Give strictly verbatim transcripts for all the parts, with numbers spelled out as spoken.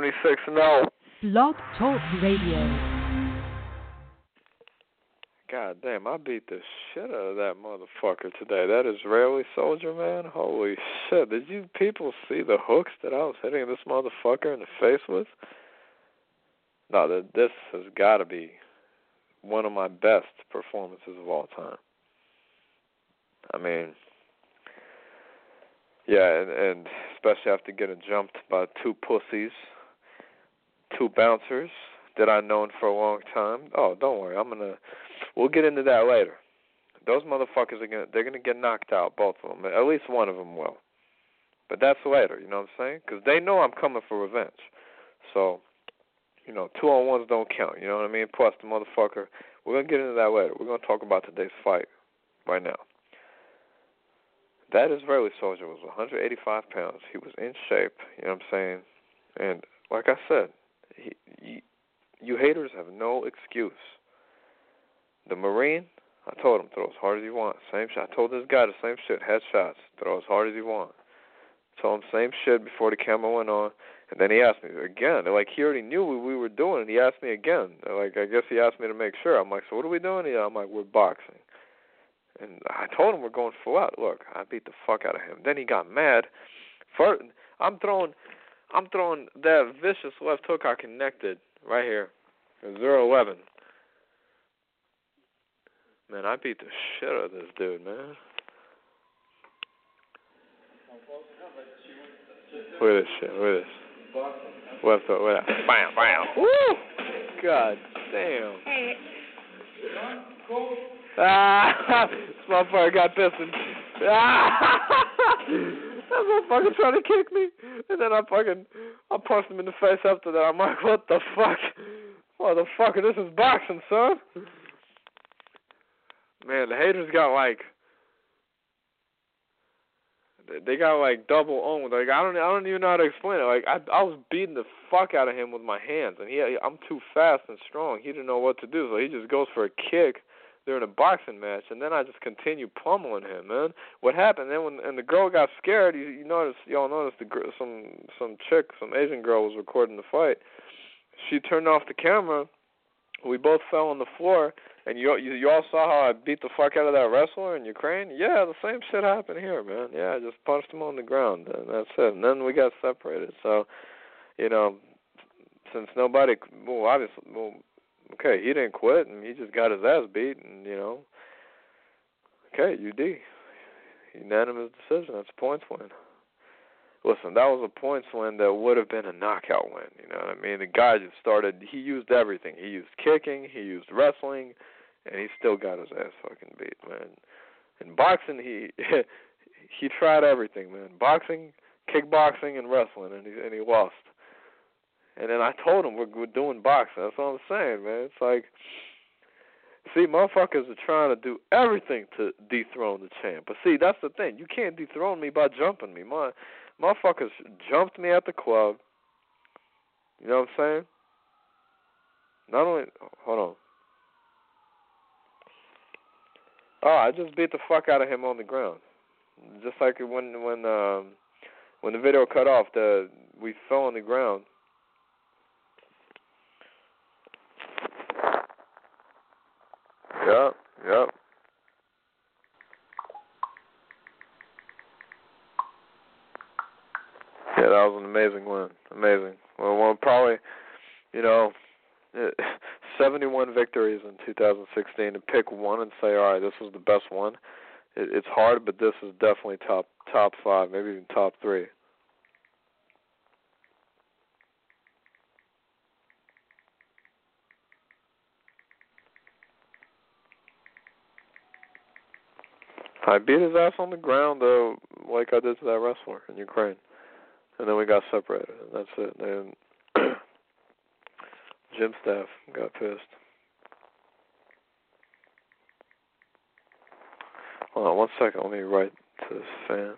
twenty-six and oh. Blog Talk Radio. God damn, I beat the shit out of that motherfucker today. That Israeli soldier, man. Holy shit. Did you people see the hooks that I was hitting this motherfucker in the face with? No, this has got to be one of my best performances of all time. I mean, yeah, and, and especially after getting jumped by two pussies, two bouncers that I've known for a long time. Oh, don't worry, I'm gonna. We'll get into that later. Those motherfuckers are gonna. They're gonna get knocked out, both of them. At least one of them will. But that's later. You know what I'm saying? Because they know I'm coming for revenge. So, you know, two on ones don't count. You know what I mean? Plus the motherfucker. We're gonna get into that later. We're gonna talk about today's fight right now. That Israeli soldier was one hundred eighty-five pounds. He was in shape. You know what I'm saying? And like I said, he, he, you haters have no excuse. The Marine, I told him, throw as hard as you want. Same shit. I told this guy the same shit. Headshots. Throw as hard as you want. Told him same shit before the camera went on. And then he asked me again. Like, he already knew what we were doing, and he asked me again. Like, I guess he asked me to make sure. I'm like, so what are we doing? Yeah, I'm like, we're boxing. And I told him we're going full out. Look, I beat the fuck out of him. Then he got mad. First, I'm throwing, I'm throwing that vicious left hook I connected right here, zero eleven. Man, I beat the shit out of this dude, man. Look at this shit. Look at this. Left hook. Look at that. Bam, bam. Woo! God damn. Hey. Ah! This motherfucker got pissing. Ah! That motherfucker trying to kick me. And then I fucking, I punched him in the face after that. I'm like, what the fuck? Motherfucker, this is boxing, son. Man, the haters got like, they got like double owned. Like I don't, I don't even know how to explain it. Like I, I was beating the fuck out of him with my hands, and he, I'm too fast and strong. He didn't know what to do, so he just goes for a kick during a boxing match, and then I just continue pummeling him, man. What happened then when, and the girl got scared? You, you noticed, y'all noticed the girl, some, some chick, some Asian girl was recording the fight. She turned off the camera. We both fell on the floor. And you, you you all saw how I beat the fuck out of that wrestler in Ukraine? Yeah, the same shit happened here, man. Yeah, I just punched him on the ground, and that's it. And then we got separated. So, you know, since nobody, well, obviously, well, okay, he didn't quit, and he just got his ass beat, and, you know, okay, U D. Unanimous decision. That's a points win. Listen, that was a points win that would have been a knockout win. You know what I mean? The guy just started, he used everything. He used kicking, he used wrestling, and he still got his ass fucking beat, man. In boxing, he he tried everything, man. Boxing, kickboxing, and wrestling, and he, and he lost. And then I told him we're, we're doing boxing. That's what I'm saying, man. It's like, see, motherfuckers are trying to do everything to dethrone the champ. But see, that's the thing. You can't dethrone me by jumping me. My motherfuckers jumped me at the club. You know what I'm saying? Not only, hold on. Oh, I just beat the fuck out of him on the ground. Just like when when um, when the video cut off, the we fell on the ground. Yep, yep. Yeah, that was an amazing win. Amazing. Well, well probably, you know, seventy-one victories in two thousand sixteen. To pick one and say, all right, this was the best one, it, it's hard, but this is definitely top top five, maybe even top three. I beat his ass on the ground, though, like I did to that wrestler in Ukraine. And then we got separated, and that's it. And gym staff got pissed. Hold on one second. Let me write to this fan.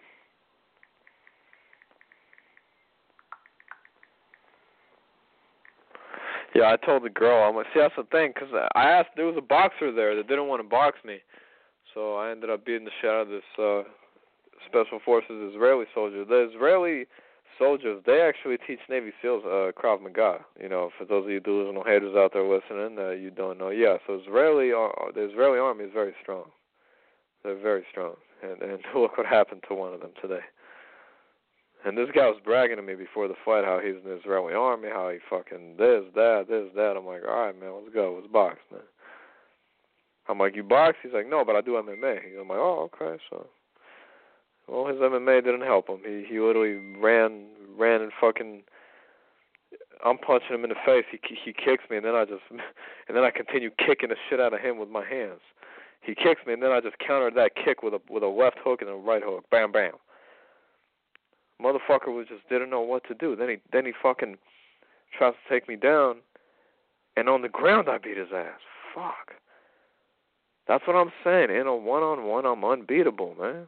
Yeah, I told the girl, I'm like, see, that's the thing, because I asked, there was a boxer there that didn't want to box me. So I ended up beating the shit out of this uh, Special Forces Israeli soldier. The Israeli soldiers, they actually teach Navy SEALs uh, Krav Maga. You know, for those of you delusional haters out there listening that uh, you don't know. Yeah, so Israeli, uh, the Israeli army is very strong. They're very strong. And, and look what happened to one of them today. And this guy was bragging to me before the fight how he's in the Israeli army, how he fucking this, that, this, that. I'm like, all right, man, let's go. Let's box, man. I'm like, you box? He's like, no, but I do M M A. I'm like, oh, okay, so. Well, his M M A didn't help him. He he literally ran, ran and fucking. I'm punching him in the face. He he kicks me, and then I just, and then I continue kicking the shit out of him with my hands. He kicks me, and then I just countered that kick with a with a left hook and a right hook. Bam, bam. Motherfucker was just didn't know what to do. Then he then he fucking tries to take me down, and on the ground I beat his ass. Fuck. That's what I'm saying. In a one-on-one, I'm unbeatable, man.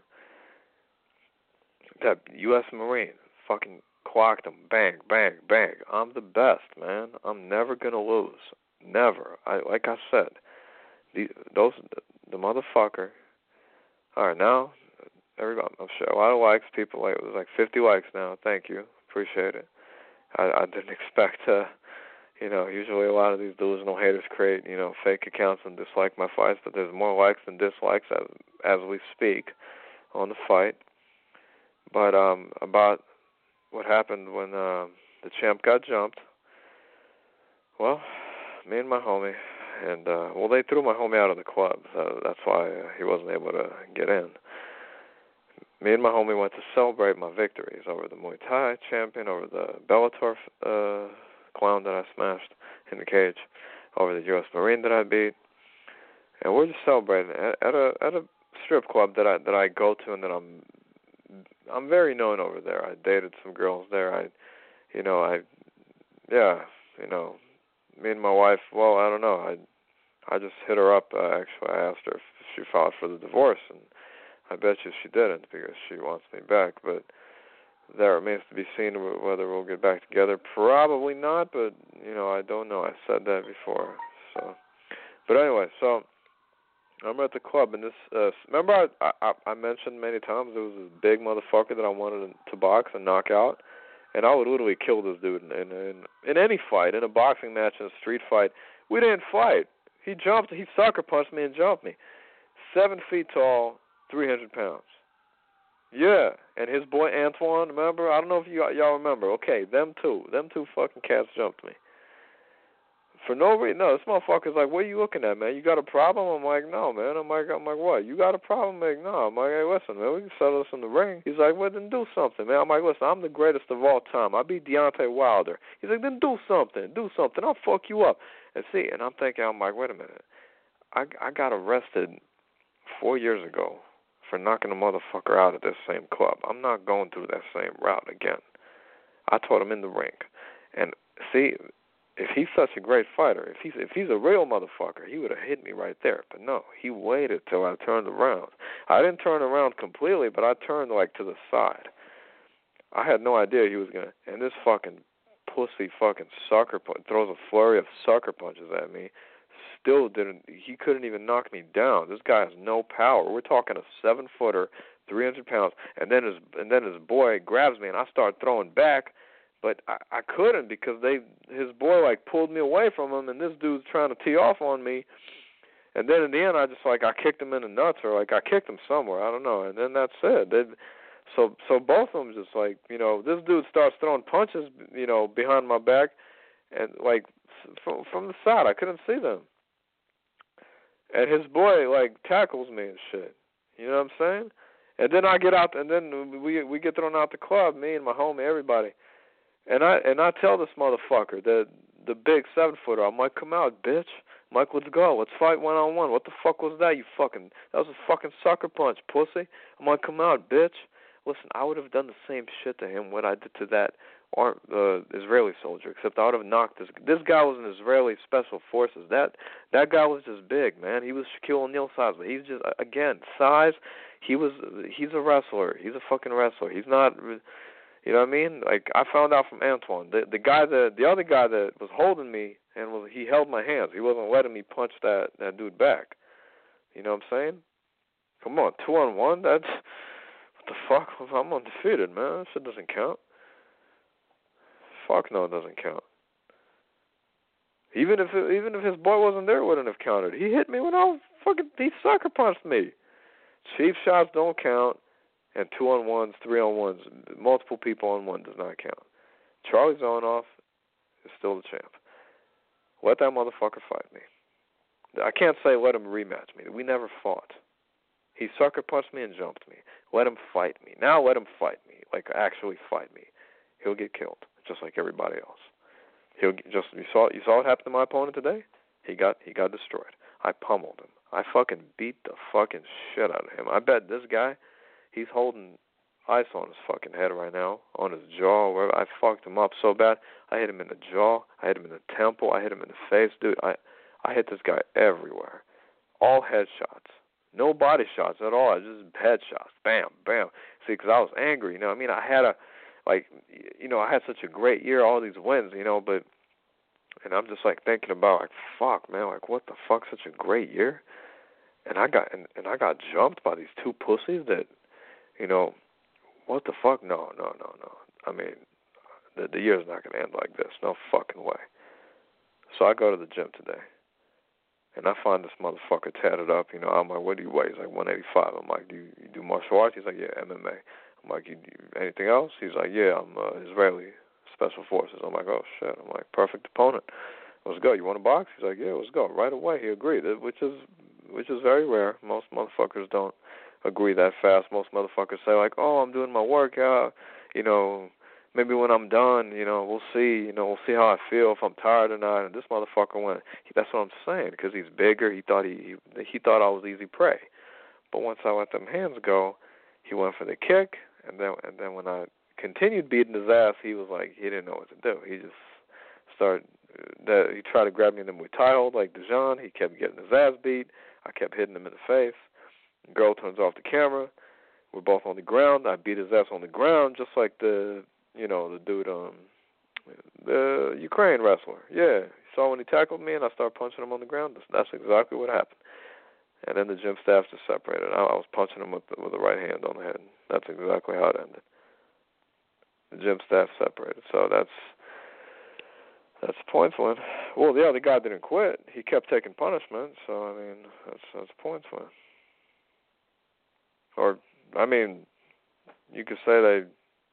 That U S Marine fucking clocked him. Bang, bang, bang. I'm the best, man. I'm never gonna lose. Never. I like I said. The those the motherfucker. All right, now. Everybody, I'm sure a lot of likes. People like it was like fifty likes now. Thank you, appreciate it. I, I didn't expect to, you know. Usually a lot of these delusional haters create, you know, fake accounts and dislike my fights, but there's more likes than dislikes as as we speak on the fight. But um, about what happened when uh, the champ got jumped. Well, me and my homie, and uh, well, they threw my homie out of the club. So that's why uh, he wasn't able to get in. Me and my homie went to celebrate my victories over the Muay Thai champion, over the Bellator uh, clown that I smashed in the cage, over the U S Marine that I beat, and we're just celebrating at, at a at a strip club that I that I go to and that I'm I'm very known over there. I dated some girls there. I, you know, I, yeah, you know, me and my wife. Well, I don't know. I I just hit her up. Uh, actually, I asked her if she filed for the divorce, and I bet you she didn't because she wants me back, but that remains to be seen whether we'll get back together. Probably not, but, you know, I don't know. I said that before. So, but anyway, so I'm at the club, and this, uh, remember I, I I mentioned many times there was this big motherfucker that I wanted to box and knock out, and I would literally kill this dude in, in, in, in any fight, in a boxing match, in a street fight. We didn't fight. He jumped, he sucker punched me and jumped me. Seven feet tall, three hundred pounds. Yeah, and his boy Antoine, remember? I don't know if you y'all remember. Okay, them two. Them two fucking cats jumped me. For no reason. No, this motherfucker's like, what are you looking at, man? You got a problem? I'm like, no, man. I'm like, I'm like, what? You got a problem? I'm like, no. I'm like, hey, listen, man, we can settle this in the ring. He's like, well, then do something, man. I'm like, listen, I'm the greatest of all time. I beat Deontay Wilder. He's like, then do something. Do something. I'll fuck you up. And see, and I'm thinking, I'm like, wait a minute. I I got arrested four years ago for knocking a motherfucker out at this same club. I'm not going through that same route again. I told him in the ring. And see, if he's such a great fighter, if he's if he's a real motherfucker, he would have hit me right there. But no, he waited till I turned around. I didn't turn around completely, but I turned like to the side. I had no idea he was gonna. And this fucking pussy fucking sucker punch throws a flurry of sucker punches at me. Still didn't. He couldn't even knock me down. This guy has no power. We're talking a seven footer, three hundred pounds, and then his and then his boy grabs me, and I start throwing back. But I, I couldn't because they his boy like pulled me away from him, and this dude's trying to tee off on me. And then in the end, I just like I kicked him in the nuts, or like I kicked him somewhere, I don't know. And then that's it. They, so so both of them just like you know this dude starts throwing punches, you know, behind my back, and like from from the side, I couldn't see them. And his boy like tackles me and shit. You know what I'm saying? And then I get out, and then we we get thrown out the club, me and my homie, everybody. And I and I tell this motherfucker, the the big seven footer, I'm like, come out, bitch. I'm like, let's go. Let's fight one on one. What the fuck was that? You fucking that was a fucking sucker punch, pussy. I'm like, come out, bitch. Listen, I would have done the same shit to him what I did to that uh, Israeli soldier, except I would have knocked this. This guy was an Israeli special forces. That that guy was just big, man. He was Shaquille O'Neal size, but he's just again size. He was he's a wrestler. He's a fucking wrestler. He's not. You know what I mean? Like I found out from Antoine, the the guy that the other guy that was holding me and was he held my hands. He wasn't letting me punch that that dude back. You know what I'm saying? Come on, two on one. That's what the fuck. I'm undefeated, man. That shit doesn't count. Fuck no, it doesn't count. Even if it, even if his boy wasn't there, it wouldn't have counted. He hit me when I was fucking. He sucker punched me. Cheap shots don't count, and two on ones, three on ones, multiple people on one does not count. Charlie Zonoff is still the champ. Let that motherfucker fight me. I can't say let him rematch me. We never fought. He sucker punched me and jumped me. Let him fight me. Now let him fight me, like actually fight me. He'll get killed, just like everybody else. He'll get, just you saw you saw what happened to my opponent today. He got he got destroyed. I pummeled him. I fucking beat the fucking shit out of him. I bet this guy, he's holding ice on his fucking head right now, on his jaw. Where I fucked him up so bad. I hit him in the jaw. I hit him in the temple. I hit him in the face, dude. I I hit this guy everywhere. All headshots. No body shots at all. Just headshots. Bam, bam. See, because I was angry. You know what I mean? I had a, like, you know, I had such a great year, all these wins, you know, but, and I'm just, like, thinking about, like, fuck, man, like, what the fuck, such a great year? And I got, and, and I got jumped by these two pussies that, you know, what the fuck? No, no, no, no. I mean, the, the year's not going to end like this. No fucking way. So I go to the gym today. And I find this motherfucker tatted up. You know, I'm like, what do you weigh? He's like one eighty-five. I'm like, do you, you do martial arts? He's like, yeah, M M A. I'm like, you do anything else? He's like, yeah, I'm uh, Israeli Special Forces. I'm like, oh, shit. I'm like, perfect opponent. Let's go. You want to box? He's like, yeah, let's go. Right away, he agreed, which is which is very rare. Most motherfuckers don't agree that fast. Most motherfuckers say, like, oh, I'm doing my workout, you know, maybe when I'm done, you know, we'll see, you know, we'll see how I feel, if I'm tired or not. And this motherfucker went, that's what I'm saying, because he's bigger. He thought he, he he thought I was easy prey. But once I let them hands go, he went for the kick, and then and then when I continued beating his ass, he was like, he didn't know what to do. He just started, that he tried to grab me in the Muay Thai hold like Dejan. He kept getting his ass beat. I kept hitting him in the face. The girl turns off the camera. We're both on the ground. I beat his ass on the ground, just like the, you know, the dude, um, the Ukraine wrestler. Yeah, you saw when he tackled me and I started punching him on the ground. That's exactly what happened. And then the gym staff just separated. I, I was punching him with the, with the right hand on the head. That's exactly how it ended. The gym staff separated. So that's that's the points win. Well, the other guy didn't quit. He kept taking punishment. So I mean, that's that's points win. Or I mean, you could say they.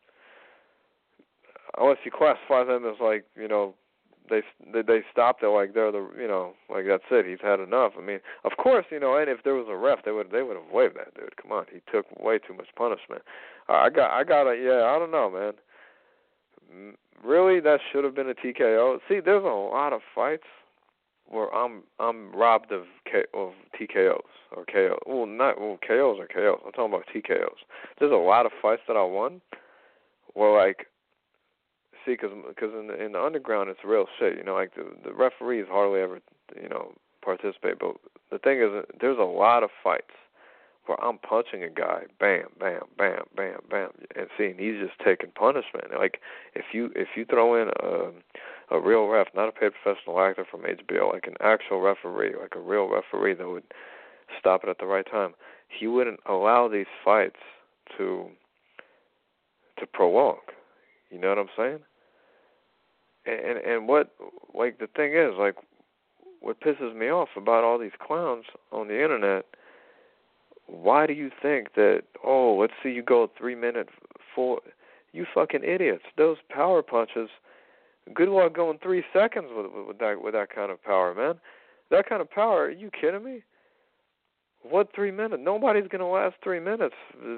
Unless you classify them as like, you know, they they, they stopped it like they're the, you know, like that's it. He's had enough. I mean, of course, you know, and if there was a ref, they would they would have waived that dude. Come on, he took way too much punishment. Uh, I got I got a yeah. I don't know, man. Really, that should have been a T K O. See, there's a lot of fights where I'm I'm robbed of K, of T K Os or K Os. Well, not well K Os or K Os. I'm talking about T K Os. There's a lot of fights that I won where like. See, because in the, in the underground it's real shit, you know, like the, the referees hardly ever, you know, participate. But the thing is, there's a lot of fights where I'm punching a guy, bam, bam, bam, bam, bam, and see, and he's just taking punishment. Like if you if you throw in a a real ref, not a paid professional actor from H B O, like an actual referee, like a real referee that would stop it at the right time, he wouldn't allow these fights to to prolong. You know what I'm saying? And and what, like, the thing is, like, what pisses me off about all these clowns on the internet, why do you think that, oh, let's see you go three minute full, you fucking idiots. Those power punches, good luck going three seconds with, with, that, with that kind of power, man. That kind of power, are you kidding me? What three minutes? Nobody's going to last three minutes.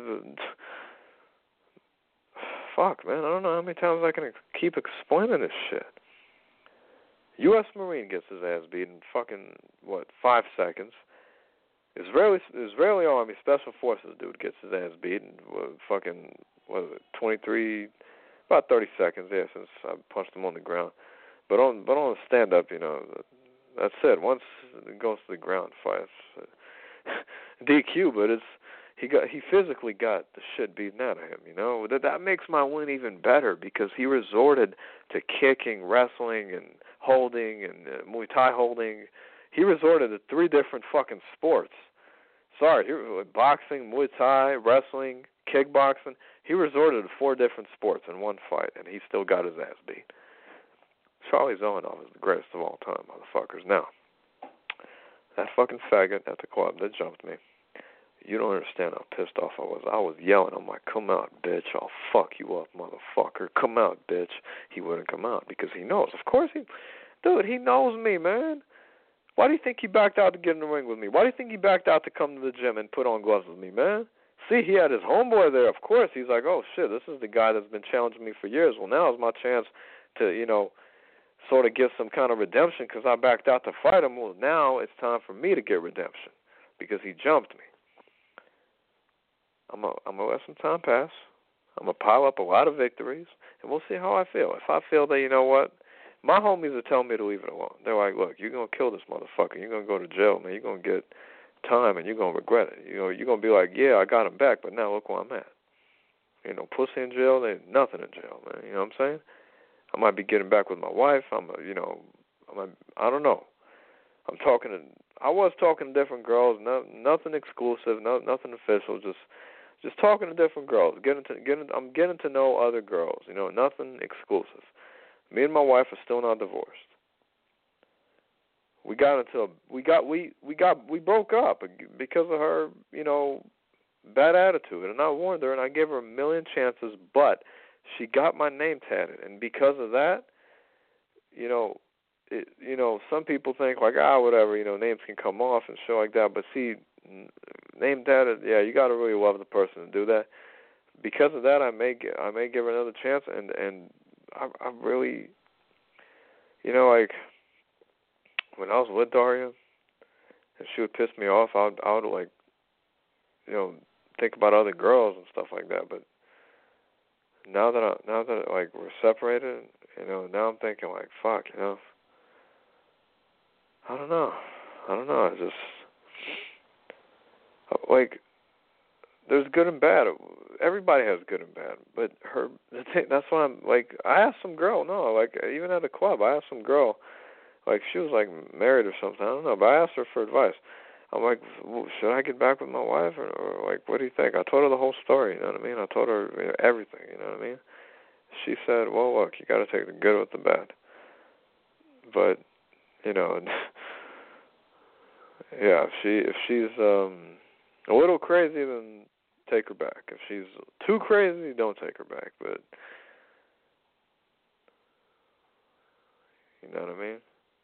Fuck, man, I don't know how many times I can keep explaining this shit. U S Marine gets his ass beat in fucking, what, five seconds. Israeli Israeli Army Special Forces dude gets his ass beat in what, fucking, what is it, twenty-three, about thirty seconds, yeah, since I punched him on the ground. But on but on a stand-up, you know, that's it. Once it goes to the ground, fights. D Q, but it's, He got he physically got the shit beaten out of him, you know. That that makes my win even better because he resorted to kicking, wrestling, and holding, and uh, Muay Thai holding. He resorted to three different fucking sports. Sorry, he, boxing, Muay Thai, wrestling, kickboxing. He resorted to four different sports in one fight, and he still got his ass beat. Charlie Zelenoff is the greatest of all time, motherfuckers. Now, that fucking faggot at the club that jumped me, you don't understand how pissed off I was. I was yelling. I'm like, come out, bitch. I'll fuck you up, motherfucker. Come out, bitch. He wouldn't come out because he knows. Of course he... Dude, he knows me, man. Why do you think he backed out to get in the ring with me? Why do you think he backed out to come to the gym and put on gloves with me, man? See, he had his homeboy there, of course. He's like, oh, shit, this is the guy that's been challenging me for years. Well, now is my chance to, you know, sort of get some kind of redemption because I backed out to fight him. Well, now it's time for me to get redemption because he jumped me. I'm going I'm to let some time pass. I'm going to pile up a lot of victories, and we'll see how I feel. If I feel that, you know what, my homies are telling me to leave it alone. They're like, look, you're going to kill this motherfucker. You're going to go to jail, man. You're going to get time, and you're going to regret it. You know, you're going to be like, yeah, I got him back, but now look where I'm at. You know, pussy in jail, there's nothing in jail, man. You know what I'm saying? I might be getting back with my wife. I'm, a, you know, I'm a, I don't know. I'm talking to, I was talking to different girls, no, nothing exclusive, no, nothing official, just just talking to different girls. Getting to, getting, I'm getting to know other girls, you know, nothing exclusive. Me and my wife are still not divorced. We got into, a, we got, we, we got, we broke up because of her, you know, bad attitude. And I warned her and I gave her a million chances, but she got my name tatted. And because of that, you know, it, you know, some people think like, ah, whatever, you know, names can come off and shit like that. But see, name tatted, yeah, you got to really love the person to do that. Because of that, I may, I may give her another chance. And, and I, I really, you know, like, when I was with Daria, and she would piss me off, I would, I would like, you know, think about other girls and stuff like that. But now that I, now that like we're separated, you know, now I'm thinking like, fuck, you know, I don't know, I don't know. I just like, there's good and bad. Everybody has good and bad, but her, the thing, that's why I'm like, I asked some girl, no, like even at the club, I asked some girl. Like, she was, like, married or something. I don't know. But I asked her for advice. I'm like, well, should I get back with my wife? Or, or, like, what do you think? I told her the whole story, you know what I mean? I told her, you know, everything, you know what I mean? She said, well, look, you got to take the good with the bad. But, you know, yeah, if, she, if she's um, a little crazy, then take her back. If she's too crazy, don't take her back. But, you know what I mean?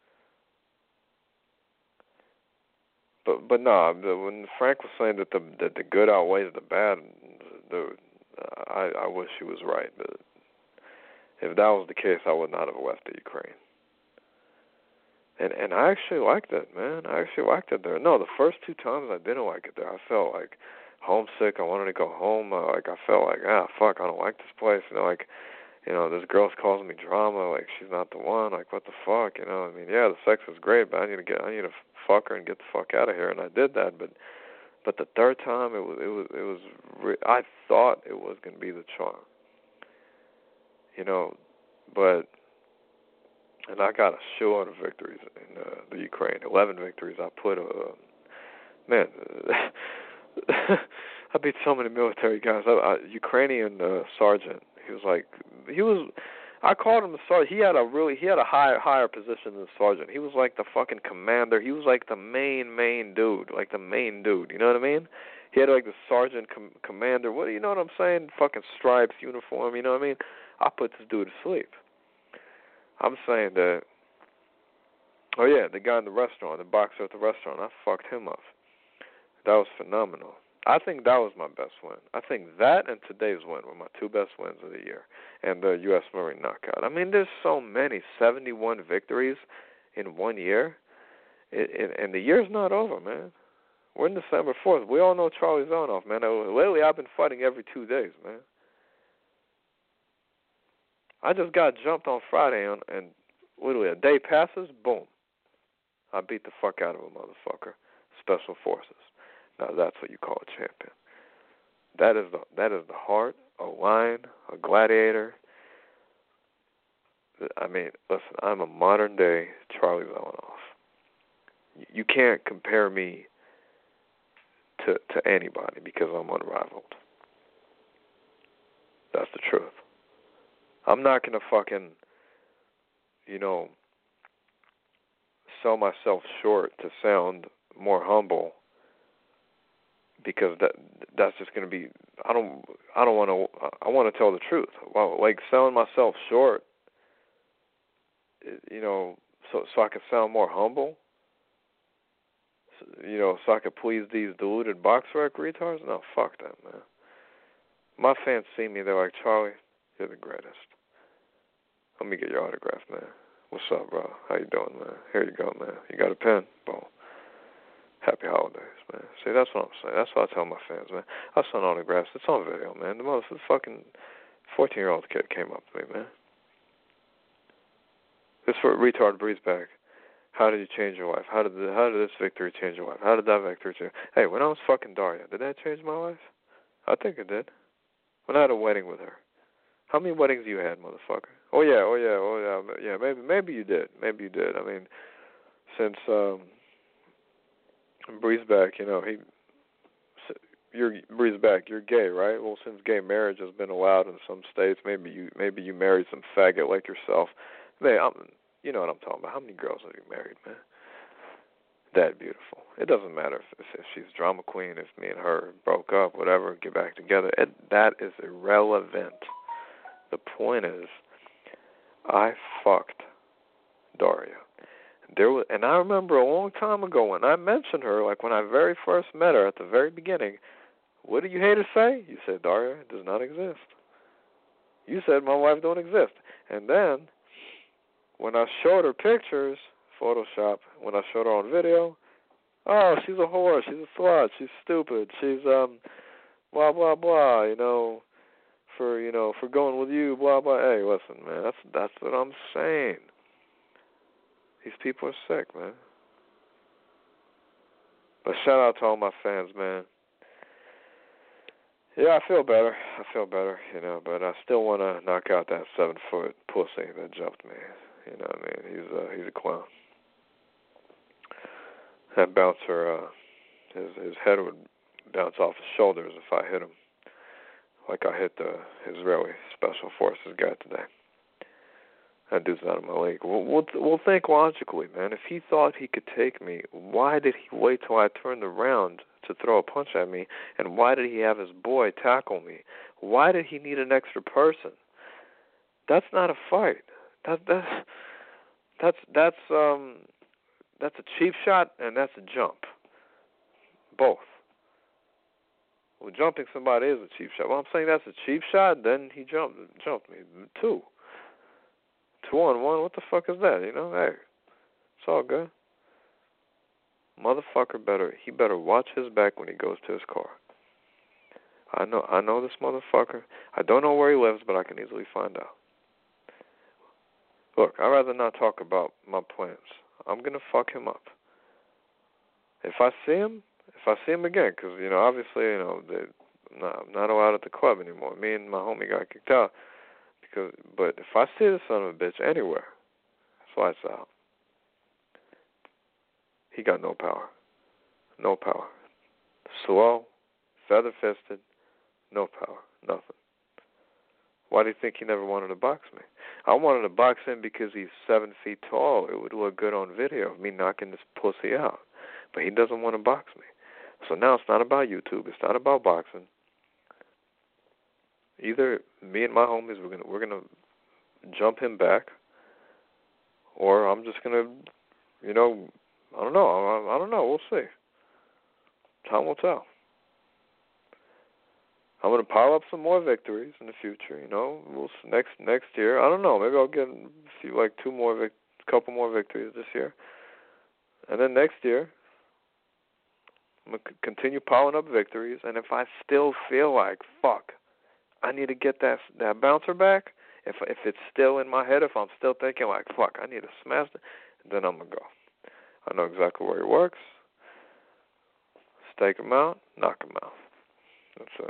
But but no, the, when Frank was saying that the that the good outweighs the bad, the, I I wish he was right. But if that was the case, I would not have left the Ukraine. And and I actually liked it, man. I actually liked it there. No, the first two times I didn't like it there. I felt like homesick. I wanted to go home. Uh, like I felt like ah fuck, I don't like this place. You know, like you know this girl's causing me drama. Like she's not the one. Like what the fuck, you know? I mean, yeah, the sex was great, but I need to get I need to fuck her and get the fuck out of here, and I did that. But but the third time, it was it was it was. Re- I thought it was going to be the charm, you know, but and I got a shitload of victories in uh, the Ukraine. Eleven victories. I put a uh, man. I beat so many military guys. I, I, Ukrainian uh, sergeant. He was like he was. I called him a sergeant. He had a really, he had a higher, higher position than sergeant. He was like the fucking commander. He was like the main, main dude, like the main dude. You know what I mean? He had like the sergeant com- commander. What, you know what I'm saying? Fucking stripes, uniform. You know what I mean? I put this dude to sleep. I'm saying that. Oh yeah, the guy in the restaurant, the boxer at the restaurant. I fucked him up. That was phenomenal. I think that was my best win. I think that and today's win were my two best wins of the year. And the U S Marine knockout. I mean, there's so many, seventy-one victories in one year. It, it, and the year's not over, man. We're in December fourth. We all know Charlie Zelenoff, man. Lately, I've been fighting every two days, man. I just got jumped on Friday, on, and literally a day passes, boom. I beat the fuck out of a motherfucker. Special Forces. Now that's what you call a champion. That is the that is the heart, a lion, a gladiator. I mean, listen, I'm a modern day Charlie Zelenoff. You can't compare me to to anybody because I'm unrivaled. That's the truth. I'm not gonna fucking, you know, sell myself short to sound more humble, because that that's just going to be. I don't. I don't want to. I want to tell the truth. Well, like selling myself short, you know, so so I can sound more humble. You know, so I could please these deluded box rec retards? No, fuck that, man. My fans see me, they're like, Charlie, you're the greatest. Let me get your autograph, man. What's up, bro? How you doing, man? Here you go, man. You got a pen? Boom. Happy holidays, man. See, that's what I'm saying. That's what I tell my fans, man. I send autographs. It's on video, man. The motherfucking fourteen-year-old kid came up to me, man. This for retard breathes back. How did you change your life? How did the, how did this victory change your life? How did that victory change? Hey, when I was fucking Daria, did that change my life? I think it did. When I had a wedding with her. How many weddings you had, motherfucker? Oh yeah, oh yeah, oh yeah, yeah. Maybe maybe you did. Maybe you did. I mean, since um, Breezeback, you know, he, you're Breezeback, you're gay, right? Well, since gay marriage has been allowed in some states, maybe you maybe you married some faggot like yourself. Hey, I'm. You know what I'm talking about. How many girls have you married, man? That beautiful. It doesn't matter if, if, if she's drama queen, if me and her broke up, whatever, get back together. It, that is irrelevant. The point is, I fucked Daria. There was, and I remember a long time ago when I mentioned her, like when I very first met her at the very beginning, what do you haters say? You said, Daria does not exist. You said my wife don't exist. And then when I showed her pictures, Photoshop, when I showed her on video, oh, she's a whore, she's a slut, she's stupid, she's, um, blah, blah, blah, you know, for, you know, for going with you, blah, blah. Hey, listen, man, that's, that's what I'm saying. These people are sick, man. But shout out to all my fans, man. Yeah, I feel better. I feel better, you know, but I still want to knock out that seven-foot pussy that jumped me. You know what I mean? He's uh, he's a clown. That bouncer, uh, his his head would bounce off his shoulders if I hit him, like I hit the Israeli Special Forces guy today. That dude's not in my league. We'll, we'll, we'll think logically, man. If he thought he could take me, why did he wait till I turned around to throw a punch at me? And why did he have his boy tackle me? Why did he need an extra person? That's not a fight. That that's that's that's um that's a cheap shot and that's a jump. Both. Well, jumping somebody is a cheap shot. Well, I'm saying that's a cheap shot. Then he jumped jumped me two. Two on one. What the fuck is that? You know, hey, it's all good. Motherfucker better he better watch his back when he goes to his car. I know I know this motherfucker. I don't know where he lives, but I can easily find out. Look, I'd rather not talk about my plans. I'm going to fuck him up. If I see him, if I see him again, because, you know, obviously, you know, they, I'm, not, I'm not allowed at the club anymore. Me and my homie got kicked out. Because, but if I see the son of a bitch anywhere, flights out. He got no power. No power. Slow, feather-fisted, no power, nothing. Why do you think he never wanted to box me? I wanted to box him because he's seven feet tall. It would look good on video of me knocking this pussy out. But he doesn't want to box me. So now it's not about YouTube. It's not about boxing. Either me and my homies, we're gonna we're gonna jump him back, or I'm just gonna, you know, I don't know. I, I don't know. We'll see. Time will tell. I'm gonna pile up some more victories in the future. You know, we'll next next year. I don't know. Maybe I'll get a few, like two more, vic- couple more victories this year, and then next year I'm gonna c- continue piling up victories. And if I still feel like fuck, I need to get that that bouncer back. If if it's still in my head, if I'm still thinking like fuck, I need to smash it, then I'm gonna go. I know exactly where he works. Stake him out, knock him out. That's it.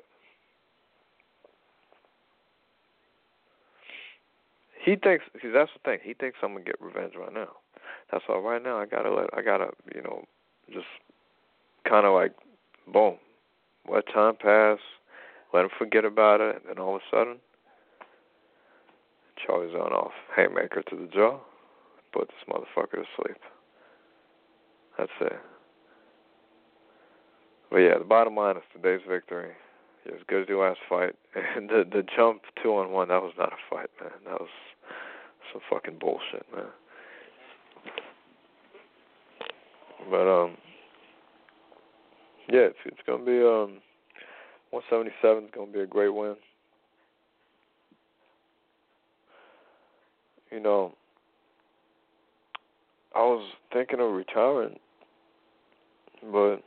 He thinks, see, that's the thing. He thinks I'm gonna get revenge right now. That's why right now I gotta let, I gotta, you know, just kind of like, boom, let time pass, let him forget about it, and then all of a sudden, Charlie's on off, haymaker to the jaw, put this motherfucker to sleep. That's it. But yeah, the bottom line is today's victory. He was good as the last fight. And the the jump two on one, that was not a fight, man. That was some fucking bullshit, man. But um, yeah, it's, it's gonna be um, one seventy-seven is gonna be a great win. You know, I was thinking of retiring, but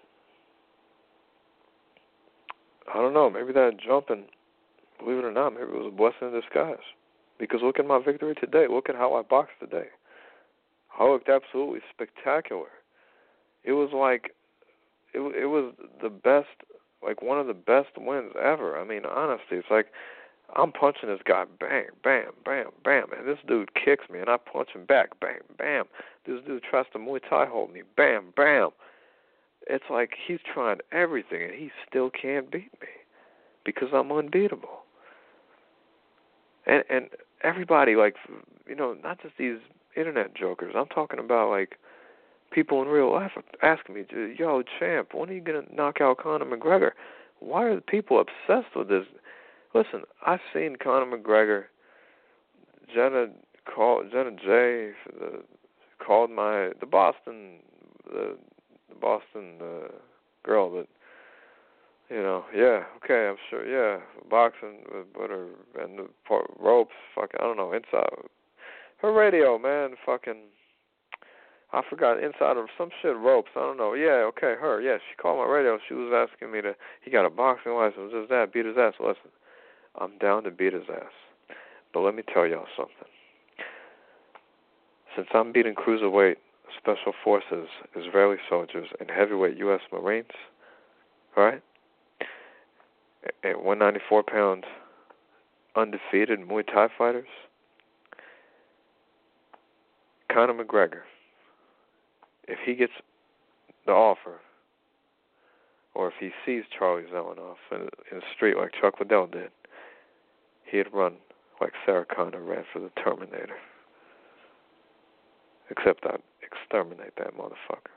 I don't know. Maybe that jumping, believe it or not, maybe it was a blessing in disguise. Because look at my victory today. Look at how I boxed today. I looked absolutely spectacular. It was like, it, it was the best, like one of the best wins ever. I mean, honestly, it's like I'm punching this guy, bang, bam, bam, bam, and this dude kicks me, and I punch him back, bam, bam. This dude tries to Muay Thai hold me, bam, bam. It's like he's trying everything, and he still can't beat me because I'm unbeatable. And and everybody, like, you know, not just these internet jokers. I'm talking about, like, people in real life asking me, yo, champ, when are you going to knock out Conor McGregor? Why are the people obsessed with this? Listen, I've seen Conor McGregor, Jenna called, Jenna J the, called my, the Boston, the, the Boston uh, girl that, you know, yeah, okay, I'm sure, yeah, boxing with, with her and the ropes, fucking, I don't know, inside, her radio, man, fucking, I forgot, inside of some shit ropes, I don't know, yeah, okay, her, yeah, she called my radio, she was asking me to, he got a boxing license, just that, beat his ass. Listen, I'm down to beat his ass, but let me tell y'all something. Since I'm beating cruiserweight, special forces, Israeli soldiers, and heavyweight U S Marines, right? At one ninety-four pound undefeated Muay Thai fighters, Conor McGregor, if he gets the offer, or if he sees Charlie Zelenoff in, in the street like Chuck Liddell did, he'd run like Sarah Connor ran for the Terminator. Except I'd exterminate that motherfucker.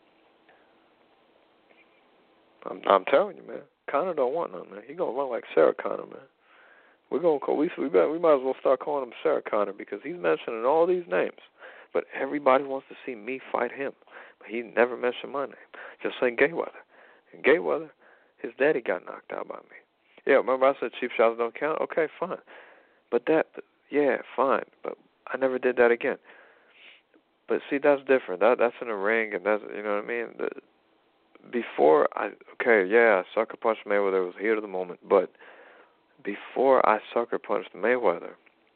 I'm, I'm telling you, man. Connor don't want none, man. He gonna run like Sarah Connor, man. We're gonna call. We we, better, we might as well start calling him Sarah Connor because he's mentioning all these names, but everybody wants to see me fight him. But he never mentioned my name. Just like Gayweather. And Gayweather, his daddy got knocked out by me. Yeah, remember I said cheap shots don't count? Okay, fine. But that, yeah, fine. But I never did that again. But see, that's different. That that's in a ring, and that's, you know what I mean. The, before I, okay, yeah, I sucker punched Mayweather. It was the heat of the moment. But before I sucker punched Mayweather,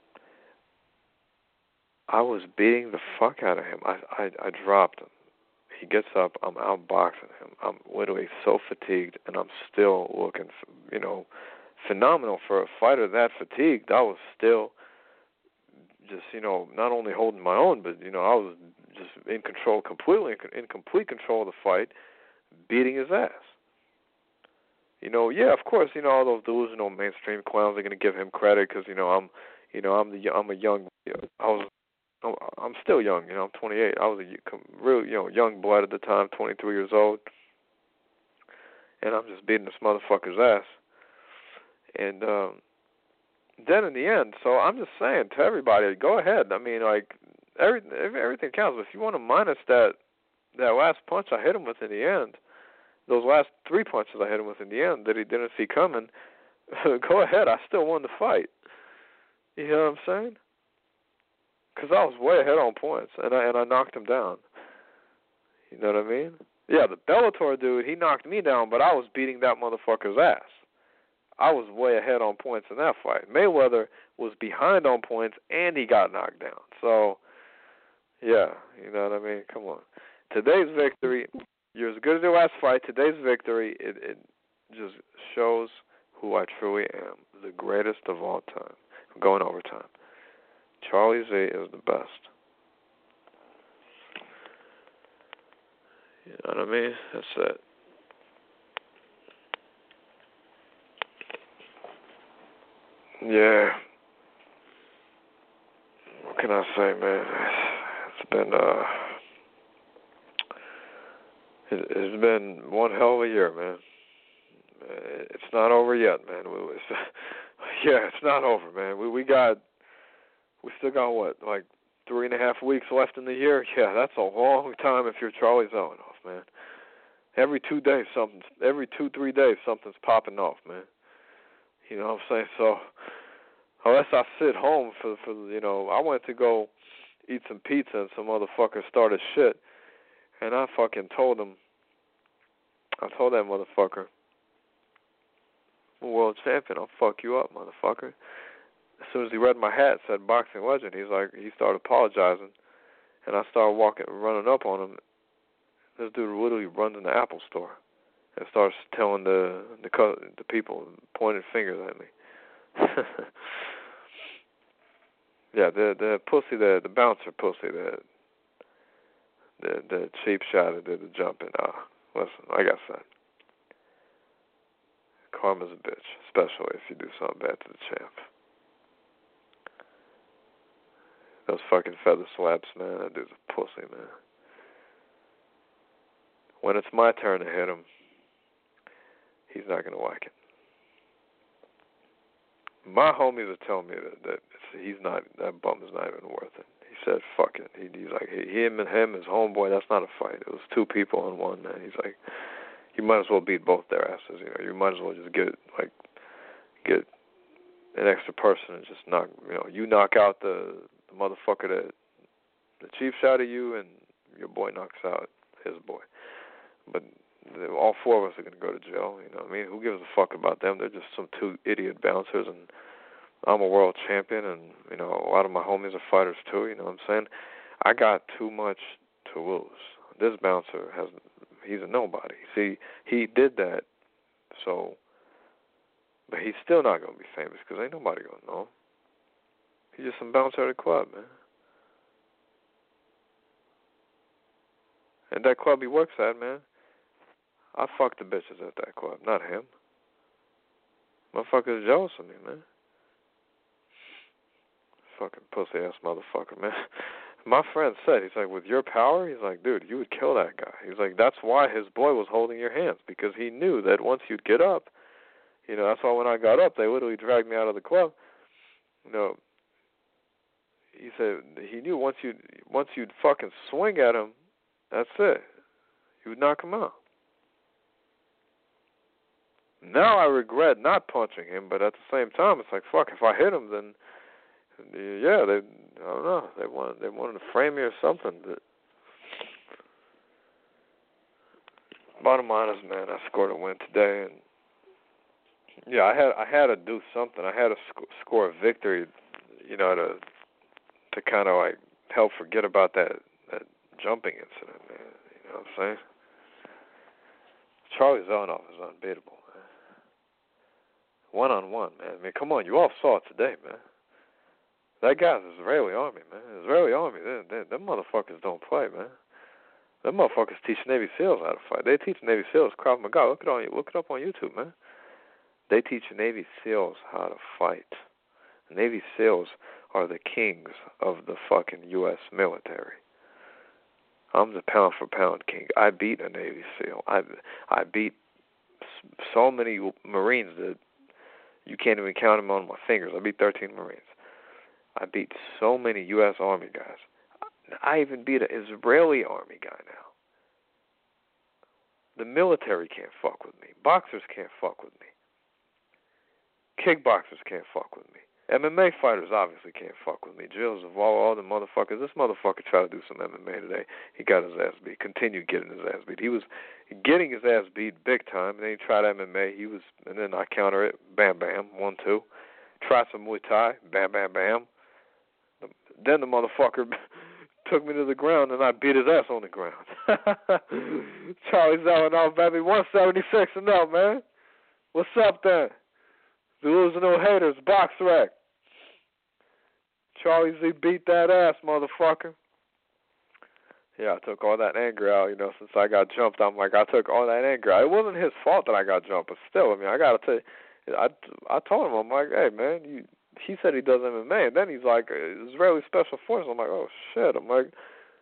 I was beating the fuck out of him. I I, I dropped him. He gets up. I'm outboxing him. I'm literally so fatigued, and I'm still looking, you know, phenomenal for a fighter that fatigued. I was still just, you know, not only holding my own, but, you know, I was just in control, completely in complete control of the fight, beating his ass. You know, yeah, of course, you know, all those delusional mainstream clowns are going to give him credit because, you know, I'm, you know, I'm the, I'm a young, I was, I'm still young, you know, I'm twenty-eight. I was a real, you know, young blood at the time, twenty-three years old, and I'm just beating this motherfucker's ass. And um, then in the end, so I'm just saying to everybody, go ahead. I mean, like, every, everything counts. But if you want to minus that that last punch I hit him with in the end, those last three punches I hit him with in the end that he didn't see coming, go ahead. I still won the fight. You know what I'm saying? Because I was way ahead on points, and I and I knocked him down. You know what I mean? Yeah, the Bellator dude, he knocked me down, but I was beating that motherfucker's ass. I was way ahead on points in that fight. Mayweather was behind on points, and he got knocked down. So, yeah, you know what I mean? Come on. Today's victory, you're as good as your last fight. Today's victory, it, it just shows who I truly am, the greatest of all time. I'm going overtime. Charlie Z is the best. You know what I mean? That's it. Yeah. What can I say, man? It's been uh, it, it's been one hell of a year, man. It's not over yet, man. It's, yeah, it's not over, man. We we got, we still got what, like three and a half weeks left in the year. Yeah, that's a long time if you're Charlie Zelenoff, man. Every two days, something's every two three days, something's popping off, man. You know what I'm saying? So unless I sit home for for you know, I went to go eat some pizza and some motherfucker started shit, and I fucking told him. I told that motherfucker, world champion, I'll fuck you up, motherfucker. As soon as he read my hat, said boxing legend, he's like, he started apologizing, and I started walking, running up on him. This dude literally runs in the Apple store and starts telling the the the people, pointing fingers at me. Yeah, the the pussy, the the bouncer pussy, the the the cheap shot that did the jumping. Uh, listen, like I said, karma's a bitch, especially if you do something bad to the champ. Those fucking feather slaps, man, that dude's a pussy, man. When it's my turn to hit him, he's not going to like it. My homies are telling me that, that he's not, that bum is not even worth it. He said, fuck it. He, he's like, he, him and him, his homeboy, that's not a fight. It was two people in one, man. He's like, you might as well beat both their asses, you know. You might as well just get, like, get an extra person and just knock, you know, you knock out the, the motherfucker that, the chief shot at you, and your boy knocks out his boy. But all four of us are going to go to jail, you know what I mean? Who gives a fuck about them? They're just some two idiot bouncers, and I'm a world champion, and, you know, a lot of my homies are fighters too, you know what I'm saying? I got too much to lose. This bouncer has, he's a nobody. See, he did that, so, but he's still not going to be famous because ain't nobody going to know him. He's just some bouncer at a club, man. And that club he works at, man, I fuck the bitches at that club, not him. Motherfucker's jealous of me, man. Fucking pussy-ass motherfucker, man. My friend said, he's like, with your power, he's like, dude, you would kill that guy. He's like, that's why his boy was holding your hands, because he knew that once you'd get up, you know, that's why when I got up, they literally dragged me out of the club. You know, he said he knew once you'd, once you'd fucking swing at him, that's it. You would knock him out. Now I regret not punching him, but at the same time, it's like, fuck, if I hit him, then, yeah, they, I don't know, they wanted, they wanted to frame me or something. But bottom line is, man, I scored a win today, and yeah, I had, I had to do something. I had to sc- score a victory, you know, to, to kind of like help forget about that, that jumping incident, man. You know what I'm saying? Charlie Zelenoff is unbeatable. One-on-one, man. I mean, come on, you all saw it today, man. That guy's Israeli Army, man. Israeli Army, they, they, them motherfuckers don't play, man. Them motherfuckers teach Navy SEALs how to fight. They teach Navy SEALs Krav Maga. Look it on, look it up on YouTube, man. They teach Navy SEALs how to fight. Navy SEALs are the kings of the fucking U S military. I'm the pound-for-pound king. I beat a Navy SEAL. I, I beat so many Marines that you can't even count them on my fingers. I beat thirteen Marines. I beat so many U S Army guys. I even beat an Israeli Army guy now. The military can't fuck with me. Boxers can't fuck with me. Kickboxers can't fuck with me. M M A fighters obviously can't fuck with me. Drills of all, all the motherfuckers. This motherfucker tried to do some M M A today. He got his ass beat. Continued getting his ass beat. He was getting his ass beat big time. And then he tried M M A. He was, and then I counter it. Bam, bam. One, two. Tried some Muay Thai. Bam, bam, bam. Then the motherfucker took me to the ground, and I beat his ass on the ground. Charlie Zelenoff, baby. one seventy-six and up, man. What's up, then? The losing no haters. Box Rec. Charlie Z beat that ass, motherfucker. Yeah, I took all that anger out, you know, since I got jumped. I'm like, I took all that anger out. It wasn't his fault that I got jumped, but still, I mean, I got to tell you, I, I told him, I'm like, hey, man, you, he said he does M M A, and then he's like, Israeli Special Forces. I'm like, oh, shit. I'm like,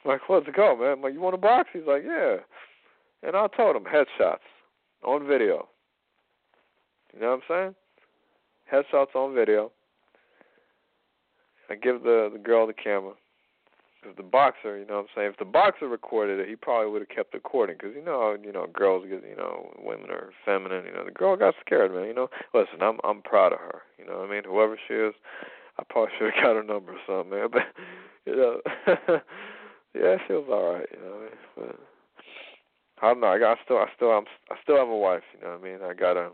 I'm like, let's go, man. I'm like, you want to box? He's like, yeah. And I told him, headshots on video. You know what I'm saying? Headshots on video. I give the, the girl the camera. Because the boxer, you know what I'm saying? If the boxer recorded it, he probably would have kept recording. Because, you know, you know, girls get, you know, women are feminine. You know, the girl got scared, man. You know, listen, I'm I'm proud of her. You know what I mean? Whoever she is, I probably should have got her number or something, man. But, you know, yeah, she was all right. You know what I mean? But I don't know. I, got, I still, I still, I'm, I still have a wife. You know what I mean? I gotta,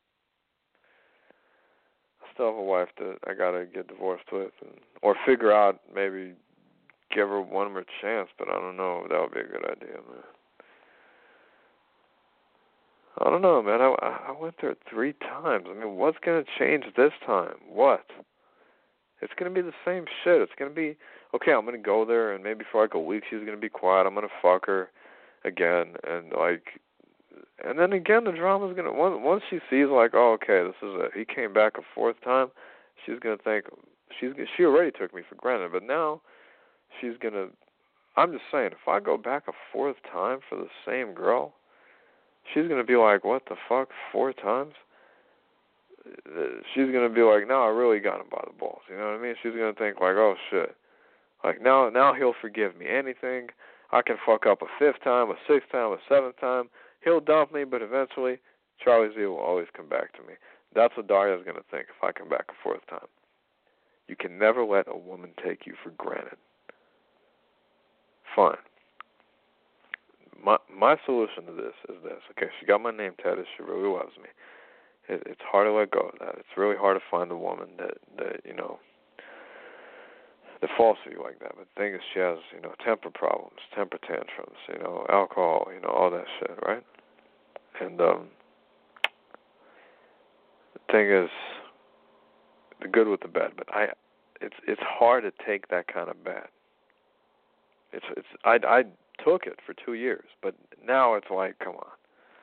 I still have a wife that I gotta get divorced with, and, or figure out maybe. Give her one more chance, but I don't know if that would be a good idea, man. I don't know, man. I, I went there three times. I mean, what's going to change this time? What? It's going to be the same shit. It's going to be, okay, I'm going to go there, and maybe for like a week she's going to be quiet. I'm going to fuck her again, and like, and then again the drama's going to, once, once she sees like, oh, okay, this is it. He came back a fourth time, she's going to think, she's she already took me for granted, but now, she's going to, I'm just saying, if I go back a fourth time for the same girl, she's going to be like, what the fuck, four times? She's going to be like, no, I really got him by the balls. You know what I mean? She's going to think like, oh, shit. Like, now now he'll forgive me anything. I can fuck up a fifth time, a sixth time, a seventh time. He'll dump me, but eventually Charlie Z will always come back to me. That's what Daria's going to think if I come back a fourth time. You can never let a woman take you for granted. Fine. My my solution to this is this. Okay, she got my name tatted. She really loves me. It, it's hard to let go of that. It's really hard to find a woman that, that you know, that falls for you like that. But the thing is, she has, you know, temper problems, temper tantrums, you know, alcohol, you know, all that shit, right? And um, the thing is, the good with the bad. But I, it's it's hard to take that kind of bad. It's it's I I took it for two years, but now it's like, come on.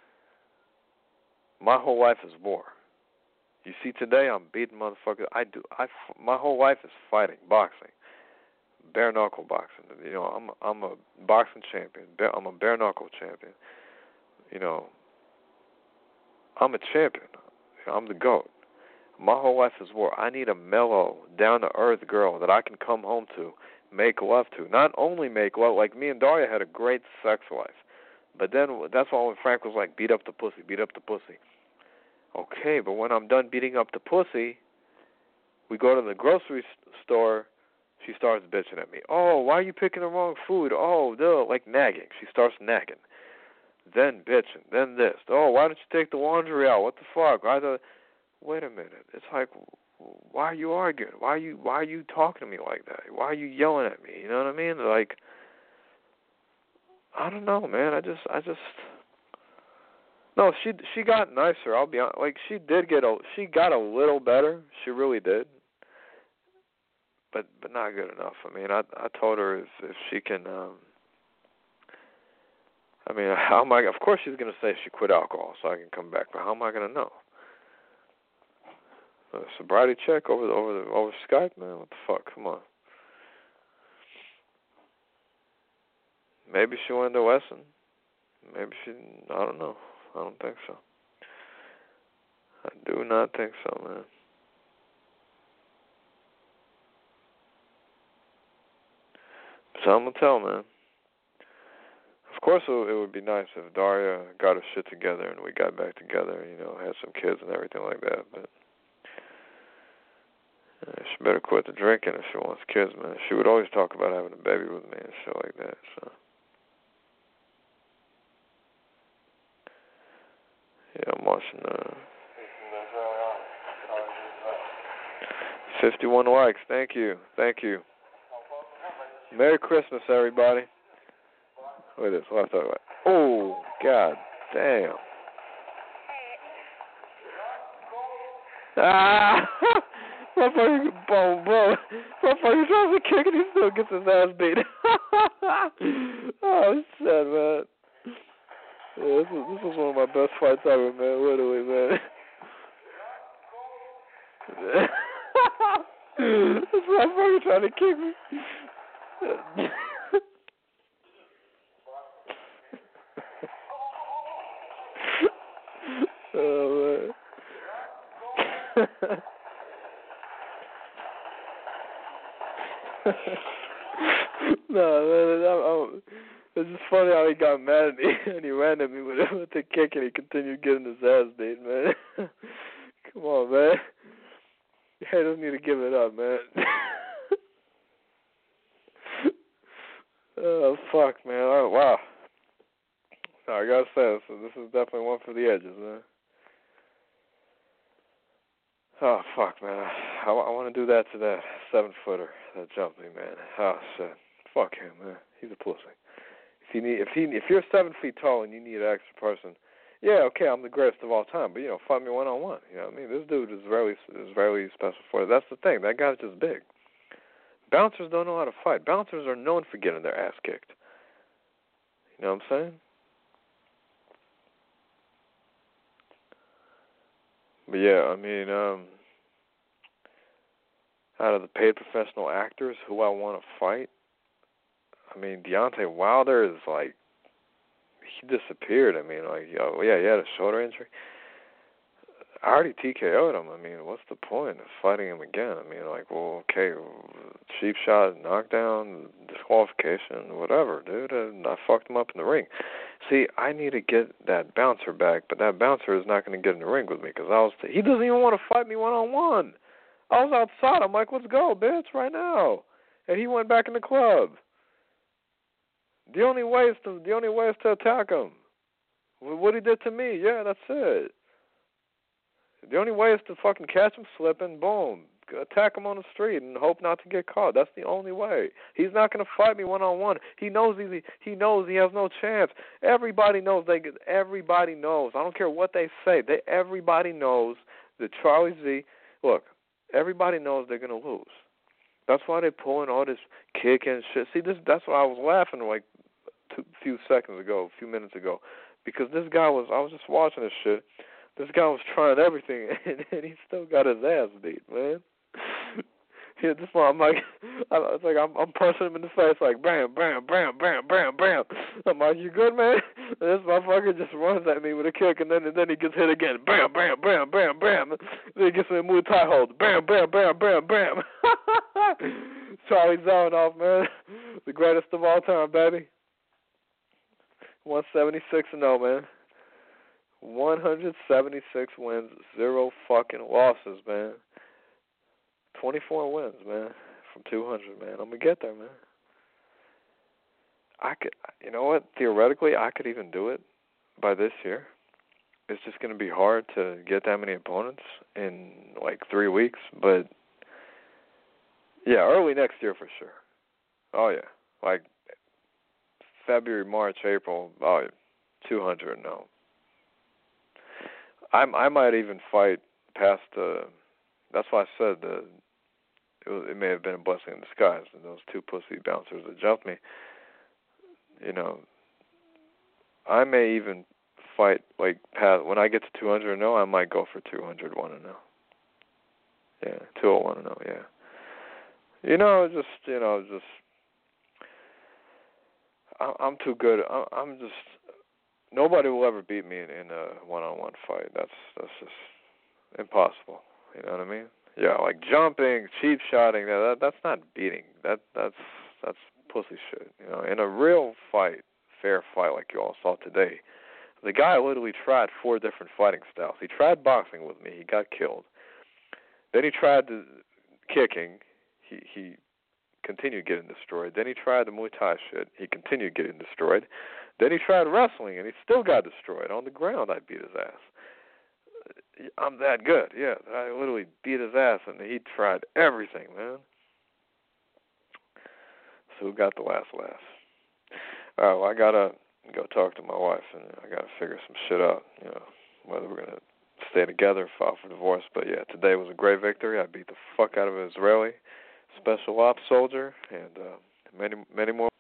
My whole life is war. You see, today I'm beating motherfuckers. I do. I my whole life is fighting, boxing, bare knuckle boxing. You know, I'm I'm a boxing champion. I'm a bare knuckle champion. You know, I'm a champion. I'm the GOAT. My whole life is war. I need a mellow, down to earth girl that I can come home to. Make love to. Not only make love, like me and Daria had a great sex life. But then that's why when Frank was like, beat up the pussy, beat up the pussy. Okay, but when I'm done beating up the pussy, we go to the grocery store, she starts bitching at me. Oh, why are you picking the wrong food? Oh, duh, like nagging. She starts nagging. Then bitching. Then this. Oh, why don't you take the laundry out? What the fuck? Why the... Wait a minute. It's like... Why are you arguing? Why are you why are you talking to me like that? Why are you yelling at me? You know what I mean? Like, I don't know, man. I just I just No, she she got nicer. I'll be honest. Like, she did get a she got a little better. She really did. But but not good enough. I mean, I I told her if if she can um I mean, how am I of course she's going to say she quit alcohol so I can come back, but how am I going to know? A sobriety check over the, over the, over Skype, man. What the fuck? Come on. Maybe she learned a lesson. Maybe she. I don't know. I don't think so. I do not think so, man. Time will tell, man. Of course, it would be nice if Daria got her shit together and we got back together. You know, had some kids and everything like that, but. Uh, she better quit the drinking if she wants kids, man. She would always talk about having a baby with me and shit like that, so. Yeah, I'm watching, uh... fifty-one likes, thank you, thank you. Merry Christmas, everybody. Look at this, what I'm talking about. Oh, god damn. Ah! Motherfucker, boom, boom. Motherfucker tries to kick and he still gets his ass beat. Oh, shit, man. Yeah, this was, this was one of my best fights ever, man. Literally, man. This motherfucker trying to kick me. man, I'm, I'm, it's just funny how he got mad at me and he ran at me with, with the kick and he continued getting his ass beat, man. Come on, man. He doesn't need to give it up, man. Oh, fuck, man. Oh, wow. No, I gotta say, this, this is definitely one for the edges, man. Oh, fuck, man. I, I, I want to do that to that seven-footer that jumped me, man. Oh, shit. Fuck him, man. He's a pussy. If you need, if he, if you're seven feet tall and you need an extra person, yeah, okay, I'm the greatest of all time, but, you know, fight me one-on-one. You know what I mean? This dude is very, is very special for it. That's the thing. That guy's just big. Bouncers don't know how to fight. Bouncers are known for getting their ass kicked. You know what I'm saying? But yeah, I mean, um, out of the paid professional actors who I want to fight, I mean, Deontay Wilder is like, he disappeared. I mean, like, yo, yeah, he had a shoulder injury. I already T K O'd him. I mean, what's the point of fighting him again? I mean, like, well, okay, cheap shot, knockdown, disqualification, whatever, dude. And I fucked him up in the ring. See, I need to get that bouncer back, but that bouncer is not going to get in the ring with me because I was. T- he doesn't even want to fight me one on one. I was outside. I'm like, let's go, bitch, right now. And he went back in the club. The only way is to the only way is to attack him. What he did to me, yeah, that's it. The only way is to fucking catch him slipping, boom, attack him on the street and hope not to get caught. That's the only way. He's not going to fight me one-on-one. He knows he, he knows he has no chance. Everybody knows they everybody knows. I don't care what they say. They everybody knows that Charlie Z, look, everybody knows they're going to lose. That's why they're pulling all this kick and shit. See, this that's why I was laughing like a few seconds ago, a few minutes ago, because this guy was, I was just watching this shit. This guy was trying everything, and, and he still got his ass beat, man. Yeah, this one, I'm like, I, it's like I'm, I'm punching him in the face, like bam, bam, bam, bam, bam, bam. I'm like, you good, man? And this motherfucker just runs at me with a kick, and then and then he gets hit again, bam, bam, bam, bam, bam. Then he gets in a Muay Thai hold, bam, bam, bam, bam, bam. Charlie Zone off, man. The greatest of all time, baby. one seventy-six and oh, man. one seventy-six wins, zero fucking losses, man. twenty-four wins, man, from two hundred, man. I'm going to get there, man. I could, you know what? Theoretically, I could even do it by this year. It's just going to be hard to get that many opponents in, like, three weeks. But, yeah, early next year for sure. Oh, yeah. Like, February, March, April, oh, yeah. two hundred, no. I I might even fight past the. Uh, that's why I said the. It, was, it may have been a blessing in disguise. And those two pussy bouncers that jumped me. You know. I may even fight like past when I get to two hundred and oh. I might go for two hundred one and oh. Yeah, two oh one and oh. Yeah. You know, just you know, just. I, I'm too good. I, I'm just. Nobody will ever beat me in, in a one-on-one fight. That's that's just impossible. You know what I mean? Yeah, like jumping, cheap shotting. That, that that's not beating. That that's that's pussy shit. You know, in a real fight, fair fight like you all saw today, the guy literally tried four different fighting styles. He tried boxing with me. He got killed. Then he tried the kicking. He he continued getting destroyed. Then he tried the Muay Thai shit. He continued getting destroyed. Then he tried wrestling, and he still got destroyed. On the ground, I beat his ass. I'm that good, yeah. I literally beat his ass, and he tried everything, man. So who got the last laugh? All right, well, I got to go talk to my wife, and I got to figure some shit out, you know, whether we're going to stay together, file for divorce. But, yeah, today was a great victory. I beat the fuck out of an Israeli special ops soldier, and uh, many, many more.